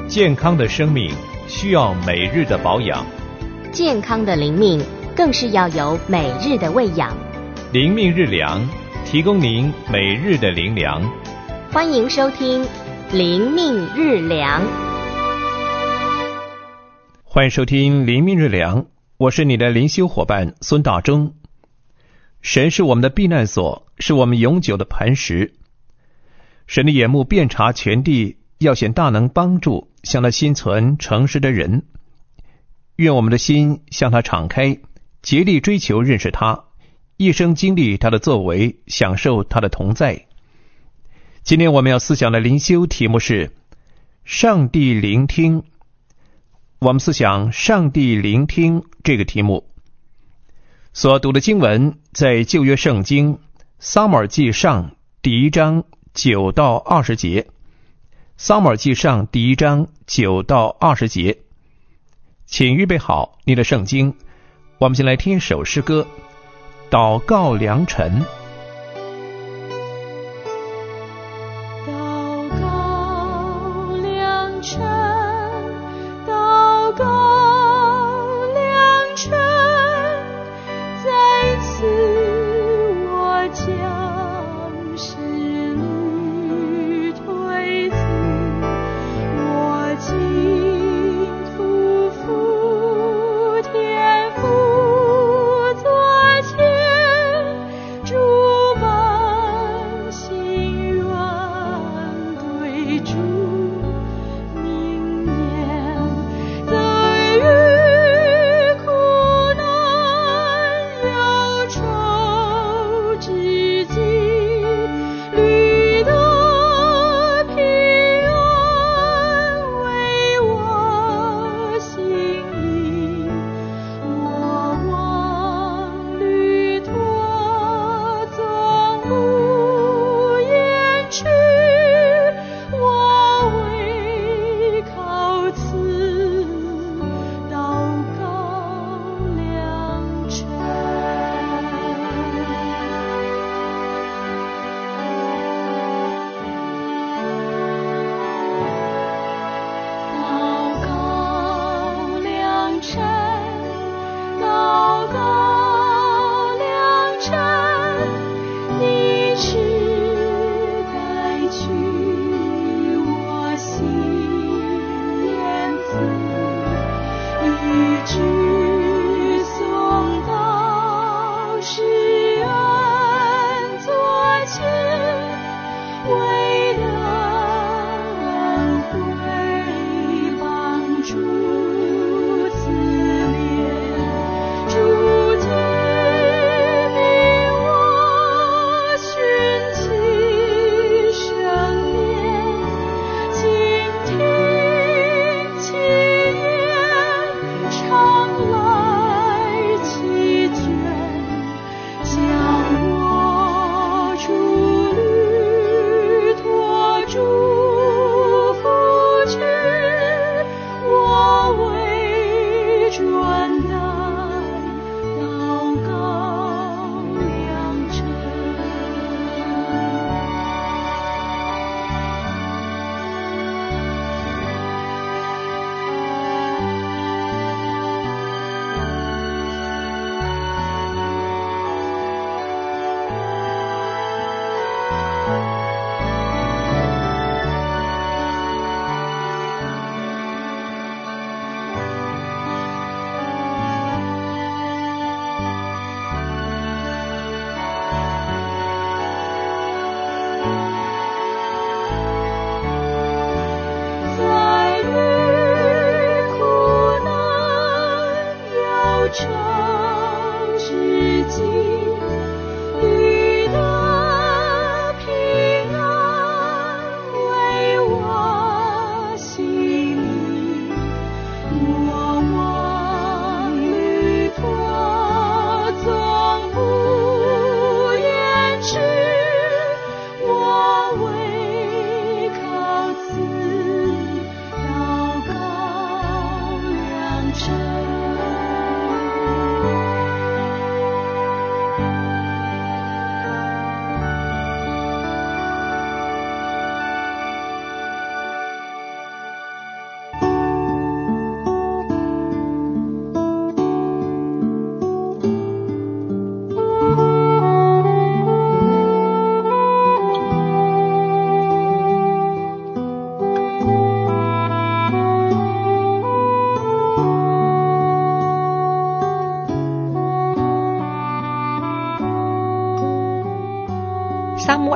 健康的生命需要每日的保养， 健康的灵命更是要有每日的喂养。 灵命日粮，提供您每日的灵粮。 欢迎收听灵命日粮。 欢迎收听灵命日粮，我是你的灵修伙伴孙大中。神是我们的避难所，是我们永久的磐石。神的眼目遍察全地，要显大能帮助向他心存诚实的人。愿我们的心向他敞开，竭力追求认识他，一生经历他的作为，享受他的同在。今天我们要思想的灵修题目是上帝聆听。我们思想上帝聆听这个题目。所读的经文在旧约圣经撒母耳记上第1章9到20节。撒母耳记上第1章9到20节。请预备好你的圣经，我们先来听一首诗歌，祷告良辰。 我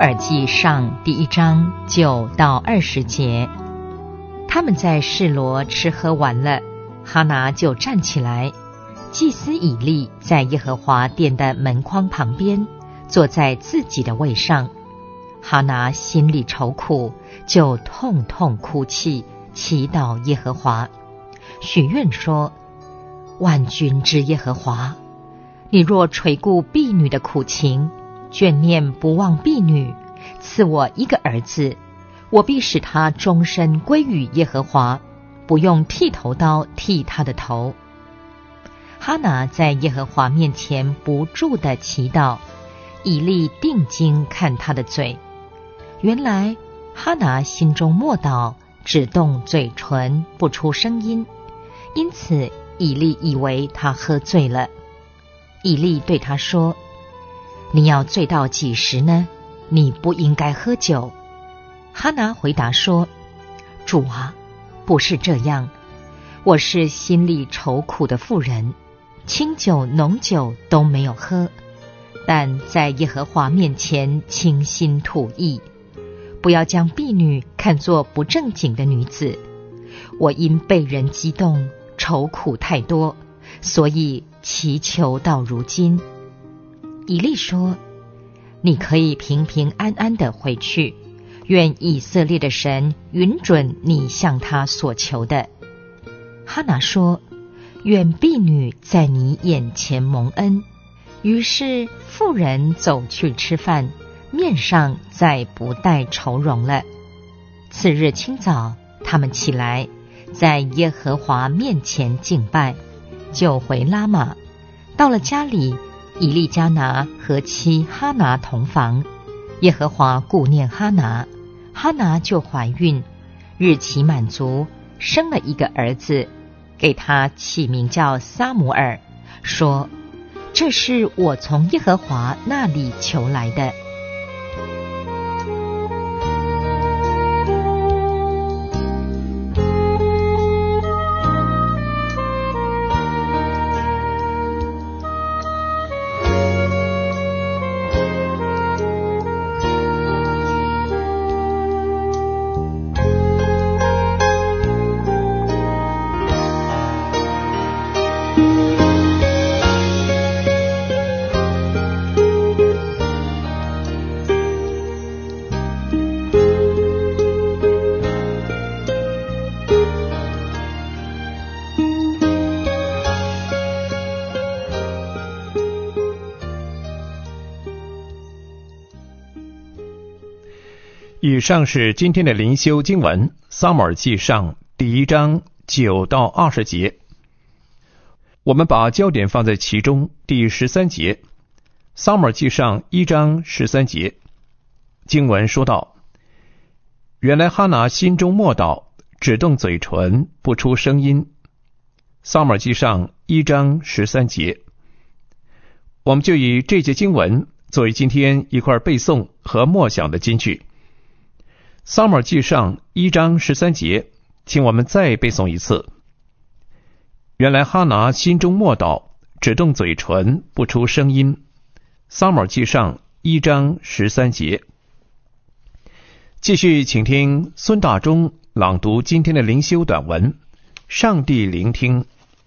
耳记上1章9到20节。他们在示罗吃喝完了，哈拿就站起来。祭司以利在耶和华殿的门框旁边，坐在自己的位上。哈拿心里愁苦，就痛痛哭泣，祈祷耶和华，许愿说：万军之耶和华，你若垂顾婢女的苦情，眷念不忘婢女，赐我一个儿子，我必使他终身归于耶和华，不用剃头刀剃他的头。哈拿在耶和华面前不住地祈祷，以利定睛看他的嘴。原来哈拿心中默祷，只动嘴唇，不出声音，因此以利以为他喝醉了。以利对他说：你要醉到几时呢？你不应该喝酒。哈拿回答说：主啊，不是这样，我是心里愁苦的妇人，清酒浓酒都没有喝，但在耶和华面前倾心吐意，不要将婢女看作不正经的女子。我因被人激动，愁苦太多，所以祈求到如今。以利说：你可以平平安安地回去，愿以色列的神允准你向他所求的。哈拿说：愿婢女在你眼前蒙恩。于是妇人走去吃饭，面上再不带愁容了。次日清早，他们起来，在耶和华面前敬拜，就回拉玛。到了家里，以利加拿和妻哈拿同房，耶和华顾念哈拿，哈拿就怀孕，日期满足，生了一个儿子，给他起名叫撒母耳，说：这是我从耶和华那里求来的。 以上是今天的灵修经文，撒母耳记上1章9到20节。我们把焦点放在其中第13节，撒母耳记上1章13节，经文说道：原来哈拿心中默祷，只动嘴唇，不出声音。撒母耳记上1章13节。我们就以这节经文作为今天一块背诵和默想的金句。撒母耳记上1章13节，请我们再背诵一次。原来哈拿心中默祷，只动嘴唇，不出声音。撒母耳记上1章13节。继续请听孙大中朗读今天的灵修短文，上帝聆听。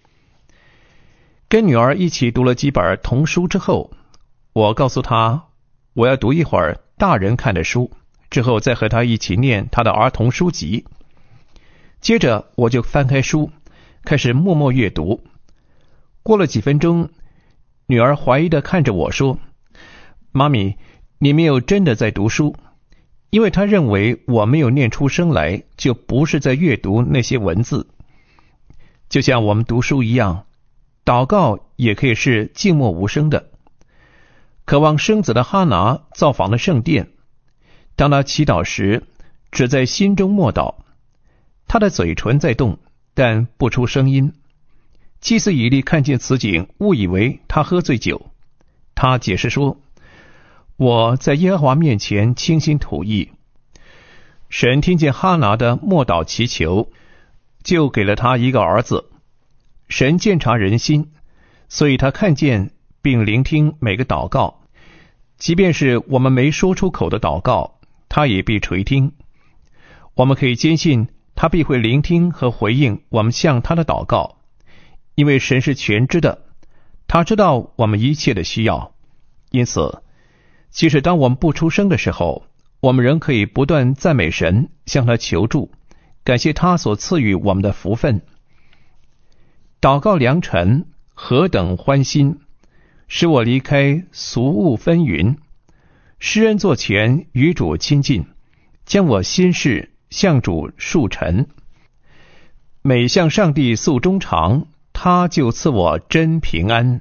跟女儿一起读了几本童书之后，我告诉她我要读一会儿大人看的书，之后再和她一起念她的儿童书籍。接着我就翻开书，开始默默阅读。过了几分钟，女儿怀疑地看着我说：妈咪，你没有真的在读书。因为她认为我没有念出声来，就不是在阅读那些文字。就像我们读书一样，祷告也可以是静默无声的。渴望生子的哈拿造访了圣殿，当他祈祷时，只在心中默祷，他的嘴唇在动，但不出声音。祭司以利看见此景，误以为他喝醉酒。他解释说：我在耶和华面前倾心吐意。神听见哈拿的默祷祈求，就给了他一个儿子。神鉴察人心，所以他看见并聆听每个祷告， 即便是我们没说出口的祷告，他也必垂听。我们可以坚信他必会聆听和回应我们向他的祷告，因为神是全知的，他知道我们一切的需要。因此即使当我们不出声的时候，我们仍可以不断赞美神，向他求助，感谢他所赐予我们的福分。祷告良辰，何等欢心，使我离开俗物纷纭，施恩座前与主亲近，将我心事向主述陈。每向上帝诉衷肠，他就赐我真平安。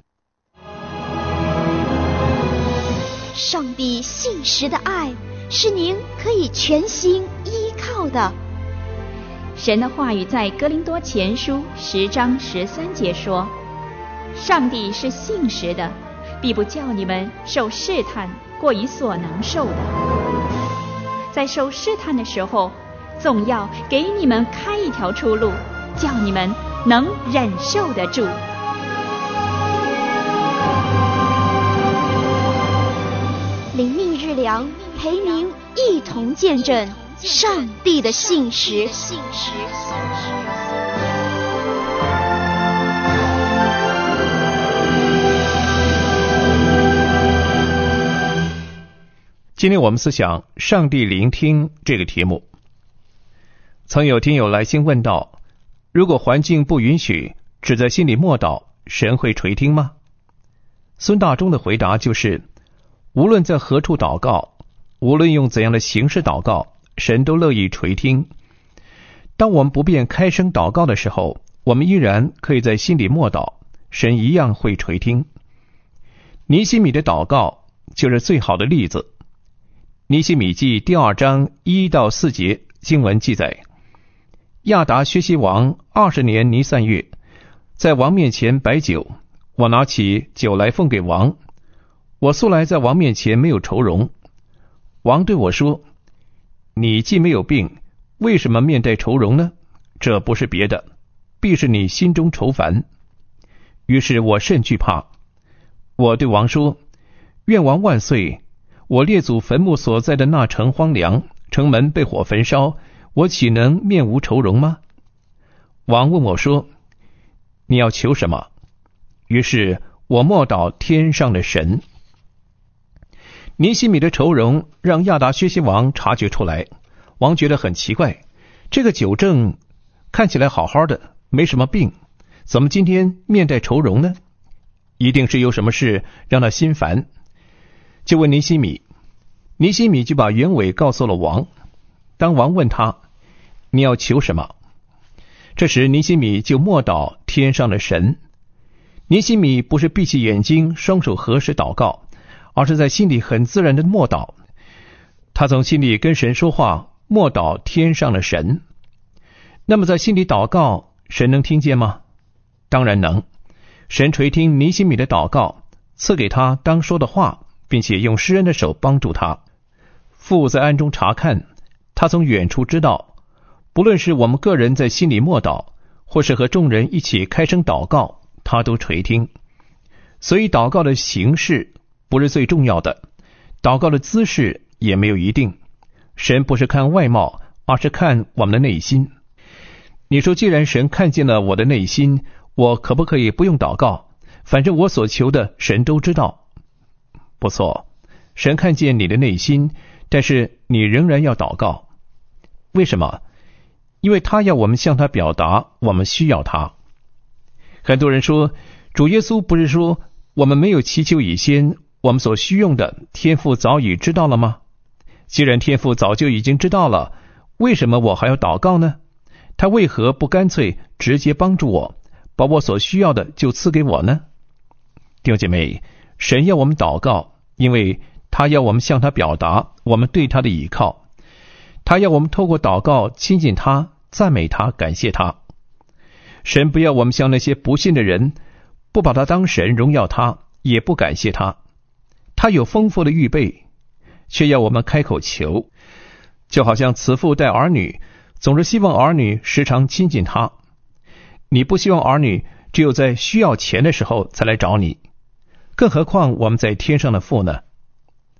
上帝信实的爱是您可以全心依靠的。 神的话语在哥林多前书10章13节说，上帝是信实的，必不叫你们受试探过于所能受的。在受试探的时候，总要给你们开一条出路，叫你们能忍受得住。 灵命日粮陪您一同见证上帝的信实。 今天我们思想上帝聆听这个题目。曾有听友来信问道，如果环境不允许，只在心里默祷，神会垂听吗？孙大中的回答就是，无论在何处祷告，无论用怎样的形式祷告，神都乐意垂听。当我们不便开声祷告的时候，我们依然可以在心里默祷，神一样会垂听。尼希米的祷告就是最好的例子。尼希米记第2章1到4节经文记载，亚达薛西王20年尼散月，在王面前摆酒，我拿起酒来奉给王。我素来在王面前没有愁容。王对我说，你既没有病，为什么面带愁容呢？这不是别的，必是你心中愁烦。于是我甚惧怕。我对王说，愿王万岁，我列祖坟墓所在的那城荒凉，城门被火焚烧，我岂能面无愁容吗？王问我说，你要求什么？于是我默祷天上的神。尼希米的愁容让亚达薛西王察觉出来，王觉得很奇怪，这个酒政看起来好好的，没什么病，怎么今天面带愁容呢？一定是有什么事让他心烦，就问尼希米。尼希米就把原委告诉了王。当王问他，你要求什么？这时尼希米就默祷天上的神。尼希米不是闭起眼睛双手合十祷告，而是在心里很自然的默祷。他从心里跟神说话，默祷天上的神。那么在心里祷告，神能听见吗？当然能。神垂听尼希米的祷告，赐给他当说的话，并且用施恩的手帮助他。父在暗中察看，他从远处知道，不论是我们个人在心里默祷，或是和众人一起开声祷告，他都垂听。所以祷告的形式不是最重要的，祷告的姿势也没有一定。神不是看外貌，而是看我们的内心。你说既然神看见了我的内心，我可不可以不用祷告？反正我所求的神都知道。不错，神看见你的内心，但是你仍然要祷告。为什么？因为他要我们向他表达我们需要他。很多人说，主耶稣不是说我们没有祈求以先，我们所需用的天父早已知道了吗？既然天父早就已经知道了，为什么我还要祷告呢？他为何不干脆直接帮助我，把我所需要的就赐给我呢？弟兄姐妹，神要我们祷告，因为他要我们向他表达我们对他的倚靠，他要我们透过祷告亲近他，赞美他，感谢他。神不要我们像那些不信的人，不把他当神荣耀他，也不感谢他。他有丰富的预备，却要我们开口求，就好像慈父待儿女，总是希望儿女时常亲近他。你不希望儿女只有在需要钱的时候才来找你，更何况我们在天上的父呢？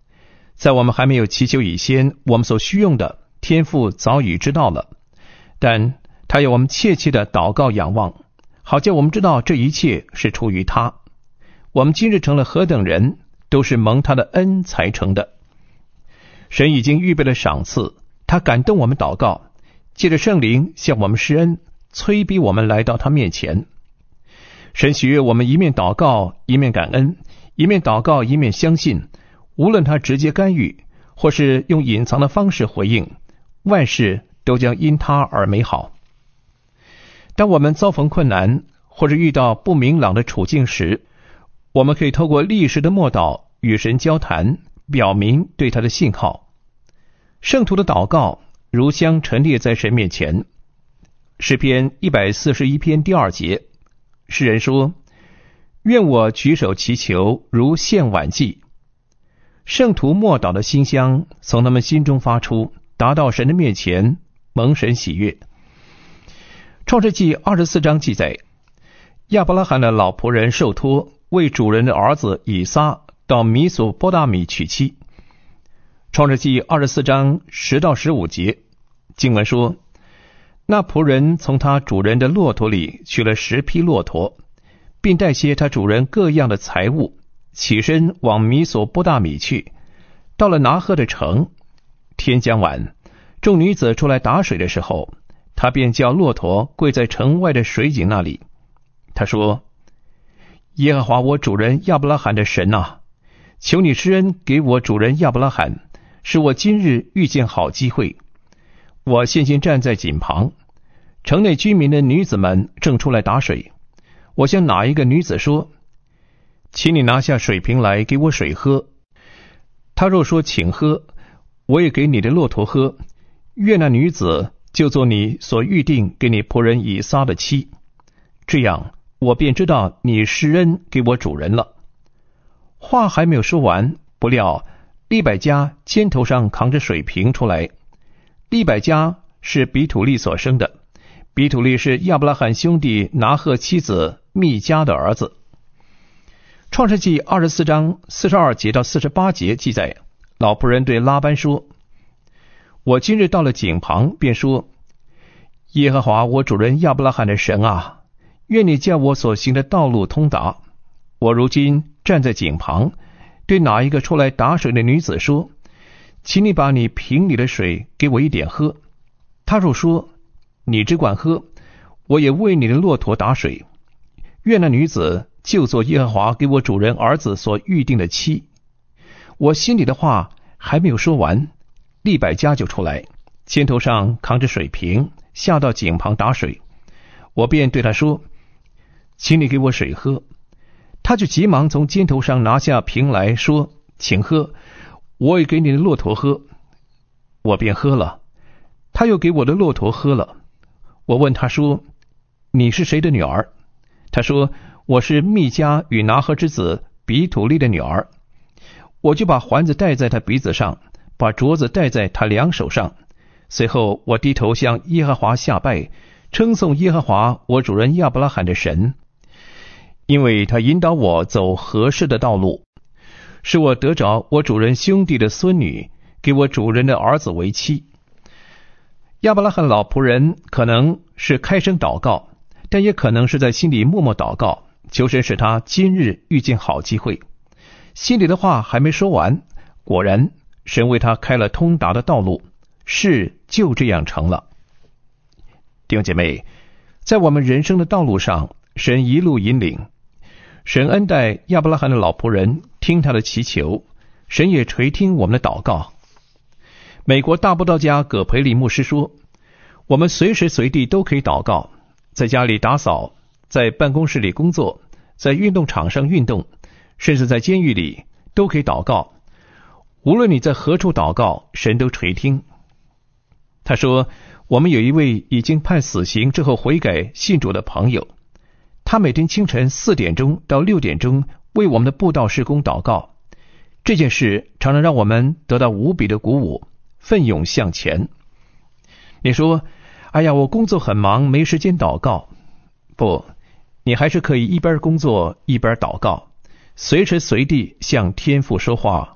在我们还没有祈求以前，我们所需用的，天父早已知道了，但他要我们切切的祷告仰望，好叫我们知道这一切是出于他。我们今日成了何等人，都是蒙他的恩才成的。神已经预备了赏赐，他感动我们祷告，借着圣灵向我们施恩，催逼我们来到他面前。神喜悦我们一面祷告一面感恩，一面祷告一面相信，无论他直接干预或是用隐藏的方式回应，万事都将因他而美好。当我们遭逢困难或者遇到不明朗的处境时，我们可以透过历史的默祷与神交谈，表明对他的信号。圣徒的祷告如香陈列在神面前。诗篇141篇第2节，诗人说：愿我举手祈求，如献晚祭。圣徒默祷的馨香从他们心中发出，达到神的面前，蒙神喜悦。创世纪24章记载，亚伯拉罕的老仆人受托为主人的儿子以撒到米索波大米娶妻。创世纪24章10到15节，经文说，那仆人从他主人的骆驼里取了10匹骆驼，并带些他主人各样的财物，起身往米索波大米去。到了拿鹤的城，天将晚，众女子出来打水的时候，他便叫骆驼跪在城外的水井那里。他说：耶和华我主人亚伯拉罕的神啊，求你施恩给我主人亚伯拉罕，使我今日遇见好机会。我现今站在井旁，城内居民的女子们正出来打水。我向哪一个女子说：请你拿下水瓶来给我水喝。她若说请喝，我也给你的骆驼喝，愿那女子就做你所预定给你仆人以撒的妻。这样我便知道你施恩给我主人了。话还没有说完，不料利百加肩头上扛着水瓶出来。利百加是比土利所生的，比土利是亚伯拉罕兄弟拿鹤妻子密迦的儿子。创世纪24章42节到48节记载，老仆人对拉班说：我今日到了井旁，便说：耶和华我主人亚伯拉罕的神啊，愿你叫我所行的道路通达。我如今站在井旁，对哪一个出来打水的女子说：请你把你瓶里的水给我一点喝。他若说：你只管喝，我也为你的骆驼打水。愿那女子就做耶和华给我主人儿子所预定的妻。我心里的话还没有说完，利百加就出来，肩头上扛着水瓶，下到井旁打水。我便对他说：请你给我水喝。他就急忙从肩头上拿下瓶来说：请喝，我也给你的骆驼喝。我便喝了，他又给我的骆驼喝了。我问他说：你是谁的女儿？他说：我是密迦与拿鹤之子比土利的女儿。我就把环子戴在他鼻子上，把镯子戴在他两手上。随后我低头向耶和华下拜，称颂耶和华我主人亚伯拉罕的神，因为他引导我走合适的道路，使我得着我主人兄弟的孙女，给我主人的儿子为妻。亚伯拉罕老仆人可能是开声祷告，但也可能是在心里默默祷告，求神使他今日遇见好机会。心里的话还没说完，果然神为他开了通达的道路，事就这样成了。弟兄姐妹，在我们人生的道路上，神一路引领，神恩待亚伯拉罕的老仆人，听他的祈求，神也垂听我们的祷告。美国大布道家葛培理牧师说，我们随时随地都可以祷告，在家里打扫，在办公室里工作，在运动场上运动，甚至在监狱里都可以祷告。无论你在何处祷告，神都垂听。他说，我们有一位已经判死刑之后悔改信主的朋友，他每天清晨4点钟到6点钟为我们的布道事工祷告。这件事常常让我们得到无比的鼓舞，奋勇向前。你说，哎呀，我工作很忙，没时间祷告。不，你还是可以一边工作一边祷告，随时随地向天父说话，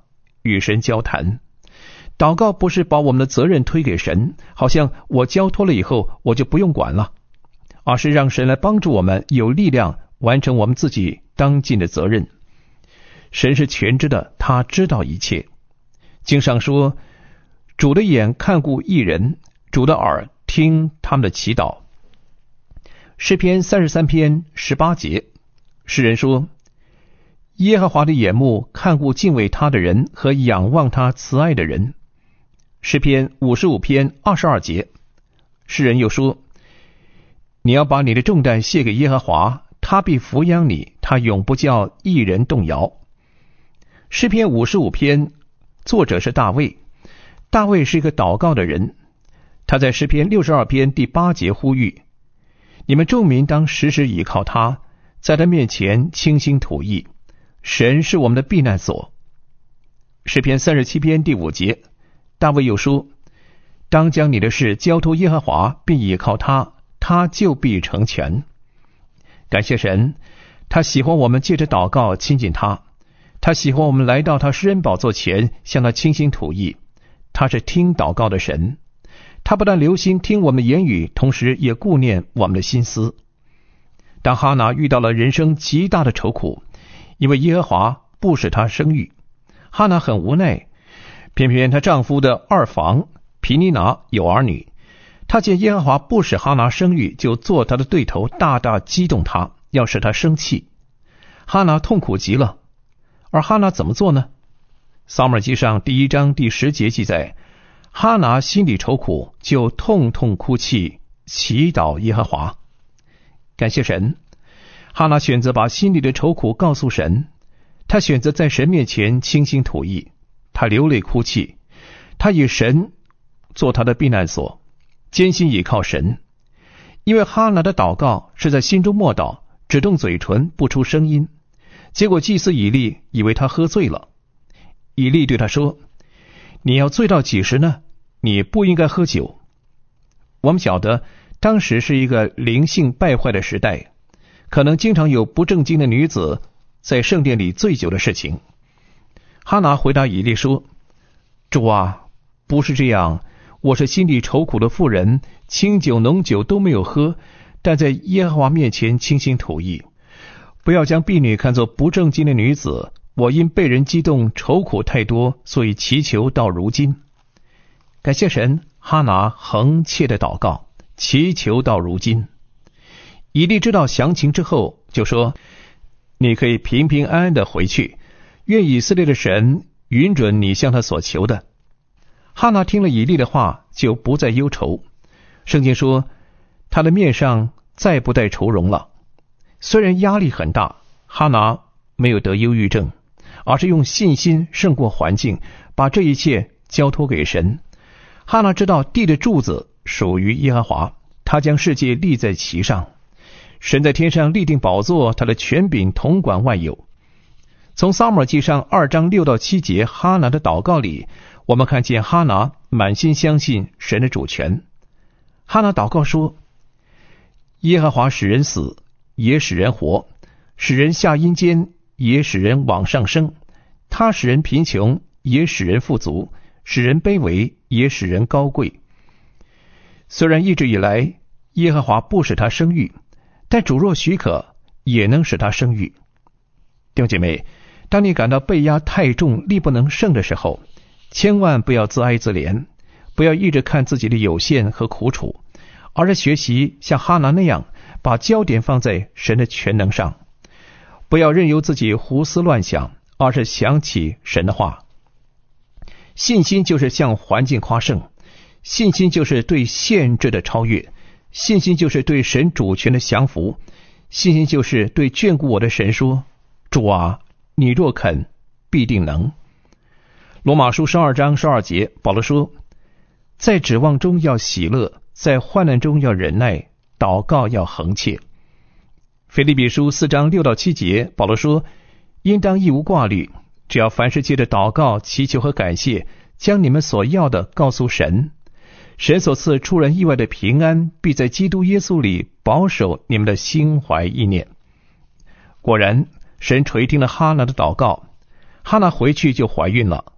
与神交谈。祷告不是把我们的责任推给神，好像我交托了以后我就不用管了，而是让神来帮助我们有力量完成我们自己当尽的责任。神是全知的，他知道一切。经上说，主的眼看顾义人，主的耳听他们的祈祷。诗篇33篇18节，诗人说，耶和华的眼目看顾敬畏他的人和仰望他慈爱的人。诗篇55篇22节，诗人又说，你要把你的重担卸给耶和华，他必抚养你，他永不叫义人动摇。诗篇55篇作者是大卫，大卫是一个祷告的人，他在诗篇62篇第8节呼吁，你们众民当时时倚靠他，在他面前倾心吐意，神是我们的避难所。诗篇37篇第5节，大卫又说，当将你的事交托耶和华，并倚靠他，他就必成全。感谢神，他喜欢我们借着祷告亲近他，他喜欢我们来到他施恩宝座前向他倾心吐意。他是听祷告的神，他不但留心听我们的言语，同时也顾念我们的心思。当哈拿遇到了人生极大的愁苦，因为耶和华不使她生育，哈拿很无奈，偏偏她丈夫的二房毗尼拿有儿女，她见耶和华不使哈拿生育，就做她的对头，大大激动她，要使她生气。哈拿痛苦极了，而哈拿怎么做呢？撒母耳记上第1章第10节记载，哈拿心里愁苦，就痛痛哭泣，祈祷耶和华。感谢神，哈拿选择把心里的愁苦告诉神，他选择在神面前倾心吐意，他流泪哭泣，他以神做他的避难所，艰辛倚靠神。因为哈拿的祷告是在心中默祷，只动嘴唇不出声音，结果祭司以利以为他喝醉了。以利对他说，你要醉到几时呢？你不应该喝酒。我们晓得当时是一个灵性败坏的时代，可能经常有不正经的女子在圣殿里醉酒的事情。哈拿回答以利说，主啊，不是这样，我是心里愁苦的妇人，清酒浓酒都没有喝，但在耶和华面前倾心吐意。不要将婢女看作不正经的女子，我因被人激动，愁苦太多，所以祈求到如今。感谢神，哈拿恒切的祷告，祈求到如今。以利知道详情之后，就说，你可以平平安安的回去，愿以色列的神允准你向他所求的。哈拿听了以利的话，就不再忧愁。圣经说，他的面上再不带愁容了。虽然压力很大，哈拿没有得忧郁症，而是用信心胜过环境，把这一切交托给神。哈拿知道地的柱子属于耶和华，他将世界立在其上。神在天上立定宝座，他的权柄统管万有。从撒母耳记上2章6到7节哈拿的祷告里，我们看见哈拿满心相信神的主权。哈拿祷告说，耶和华使人死，也使人活，使人下阴间，也使人往上升。他使人贫穷，也使人富足，使人卑微，也使人高贵。虽然一直以来耶和华不使他生育，但主若许可，也能使他生育。弟兄姐妹，当你感到被压太重，力不能胜的时候，千万不要自哀自怜，不要一直看自己的有限和苦楚，而是学习像哈拿那样，把焦点放在神的全能上。不要任由自己胡思乱想，而是想起神的话。信心就是向环境夸胜，信心就是对限制的超越，信心就是对神主权的降服，信心就是对眷顾我的神说，主啊，你若肯，必定能。罗马书12章12节，保罗说，在指望中要喜乐，在患难中要忍耐，祷告要恒切。腓立比书4章6到7节，保罗说，应当一无挂虑，只要凡事借着祷告、祈求和感谢，将你们所要的告诉神。神所赐出人意外的平安，必在基督耶稣里保守你们的心怀意念。果然，神垂听了哈拿的祷告，哈拿回去就怀孕了，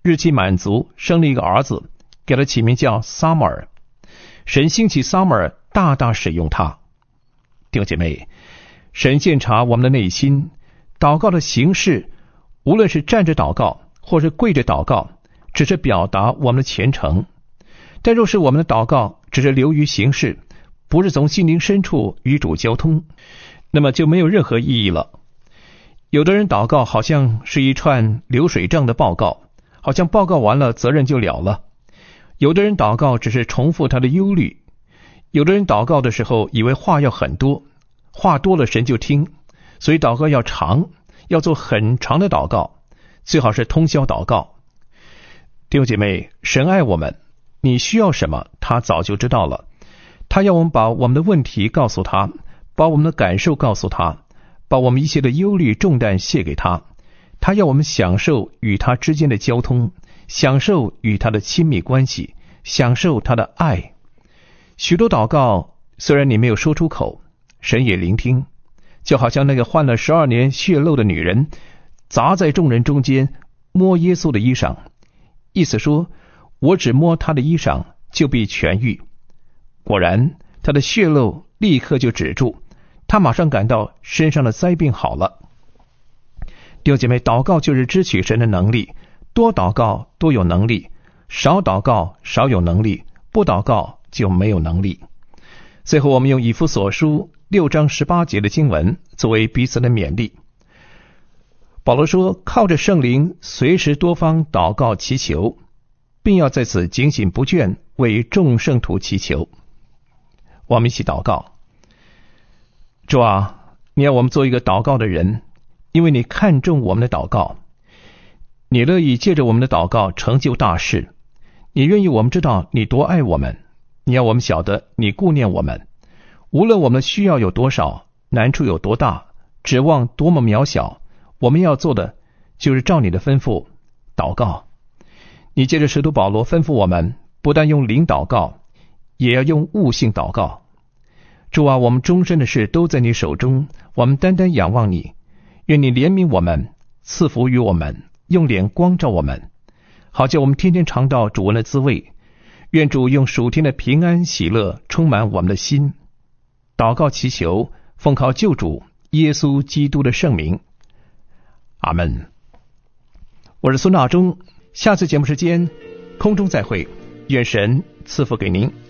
日期满足，生了一个儿子，给他起名叫撒母耳。神兴起撒母耳，大大使用他。弟兄姐妹，神鉴察我们的内心，祷告的形式，无论是站着祷告或是跪着祷告，只是表达我们的虔诚。但若是我们的祷告只是流于形式，不是从心灵深处与主交通，那么就没有任何意义了。有的人祷告好像是一串流水账的报告，好像报告完了责任就了了。有的人祷告只是重复他的忧虑，有的人祷告的时候以为话要很多，话多了神就听，所以祷告要长，要做很长的祷告，最好是通宵祷告。弟兄姐妹，神爱我们，你需要什么他早就知道了，他要我们把我们的问题告诉他，把我们的感受告诉他，把我们一切的忧虑重担卸给他。他要我们享受与他之间的交通，享受与他的亲密关系，享受他的爱。许多祷告虽然你没有说出口，神也聆听，就好像那个患了12年血漏的女人，砸在众人中间，摸耶稣的衣裳，意思说，我只摸他的衣裳就必痊愈。果然他的血漏立刻就止住，他马上感到身上的灾病好了。弟兄姐妹，祷告就是支取神的能力，多祷告多有能力，少祷告少有能力，不祷告就没有能力。最后我们用以弗所书6章18节的经文作为彼此的勉励。保罗说，靠着圣灵随时多方祷告祈求，并要在此警醒不倦，为众圣徒祈求。我们一起祷告。主啊，你要我们做一个祷告的人，因为你看重我们的祷告，你乐意借着我们的祷告成就大事，你愿意我们知道你多爱我们，你要我们晓得你顾念我们，无论我们的需要有多少，难处有多大，指望多么渺小，我们要做的就是照你的吩咐祷告。你借着使徒保罗吩咐我们，不但用灵祷告，也要用悟性祷告。主啊，我们终身的事都在你手中，我们单单仰望你，愿你怜悯我们，赐福于我们，用脸光照我们，好叫我们天天尝到主恩的滋味。愿主用属天的平安喜乐充满我们的心。祷告祈求，奉靠救主耶稣基督的圣名，阿们。我是孙大中，下次节目时间空中再会，愿神赐福给您。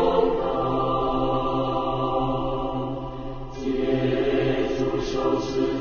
受死